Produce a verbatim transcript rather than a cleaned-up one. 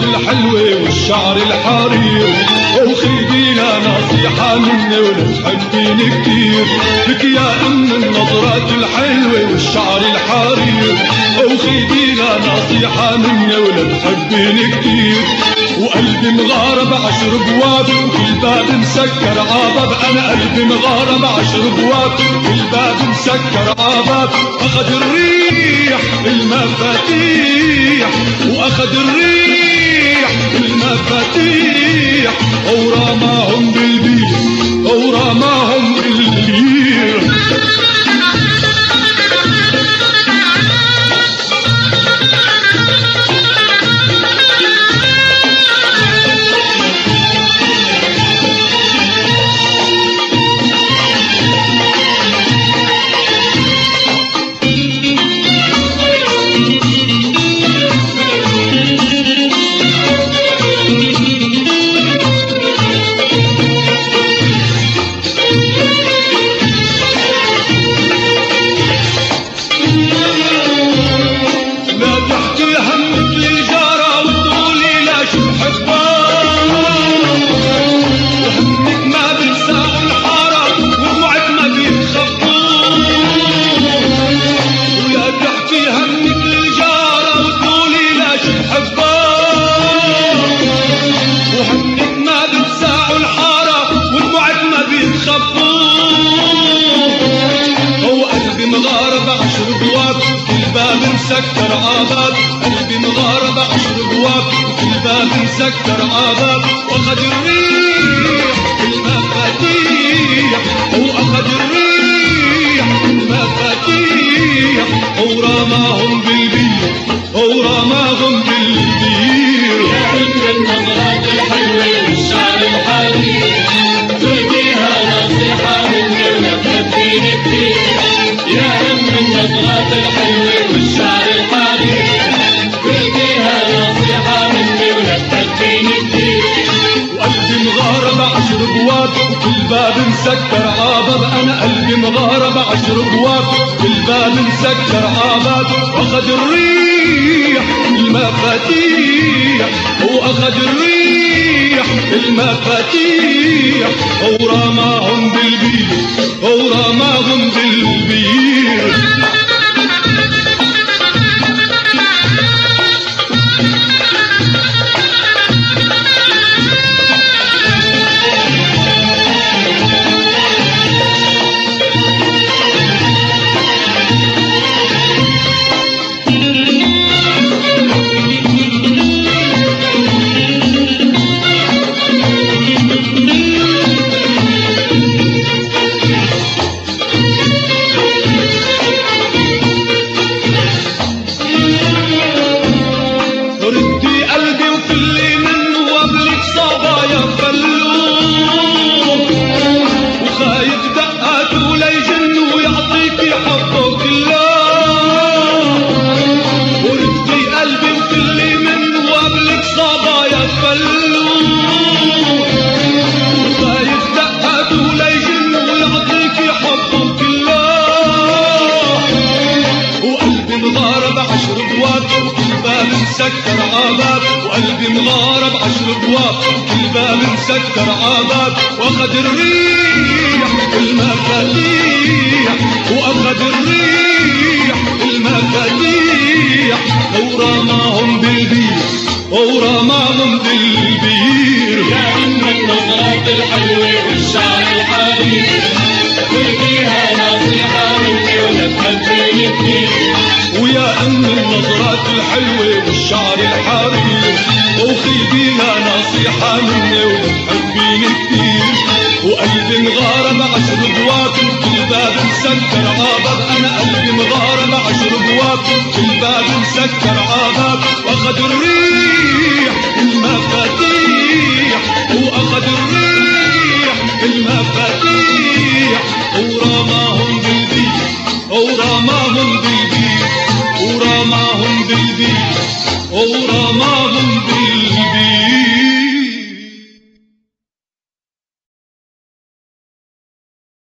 الحلوة والشعر الحرير، وخذينا نصيحة مني ولا تحبيني كتير. لك يا أم النظرات الحلوة والشعر الحرير، وخذينا نصيحة مني ولا تحبيني كتير. وقلبي مغارب عشر بواب وكل باب مسكر عباب، أنا قلبي مغارب عشر بواب كل باب مسكر عباب. أخذ الريح المفاتيح وأخذ الريح المفاتيح، ورماهم بالبير ورماهم بالبير. مسكر عباب قلبي مغارب عشر بواب كل باب مسكر عباب. واخذ الريح المفاتيح واخذ الريح المفاتيح، ورماهم بالبير ورماهم بالبير. يا أم النظرات الحلوة والشعر الحرير، تهديها نصيحة مني ولا تهديني كتير. يا أم النظرات الحلوة والشعر الحرير، تهديها نصيحة مني ولا تهديني كتير. وقلبي مغارب عشر بواب وكل باب مسكر عباب، أنا قلبي مغارب عشر بواب كل باب مسكر عباب. وأخذ الريح المفاتيح وأخذ الريح المفاتيح، ورماهم بالبير ورماهم بالبير. مسكر عباب وقلبي مغارب عشر بواب كل باب مسكر عباب. واخذ الريح المفاتيح واخذ الريح المفاتيح، ورماهم بالبير ورماهم بالبير. يا أم النظرات الحلوة والشعر الحرير، تهديها نصيحة مني ولا تهديني كتير. ويا أم النظرات الحلوة والشعر الحرير، وخذينا نصيحة مني وتحبيني كتير. وقلبي مغارب عشر بواب كل باب مسكر عباب، أنا قلبي مغارب عشر بواب كل باب مسكر عباب. واخذ الريح المفاتيح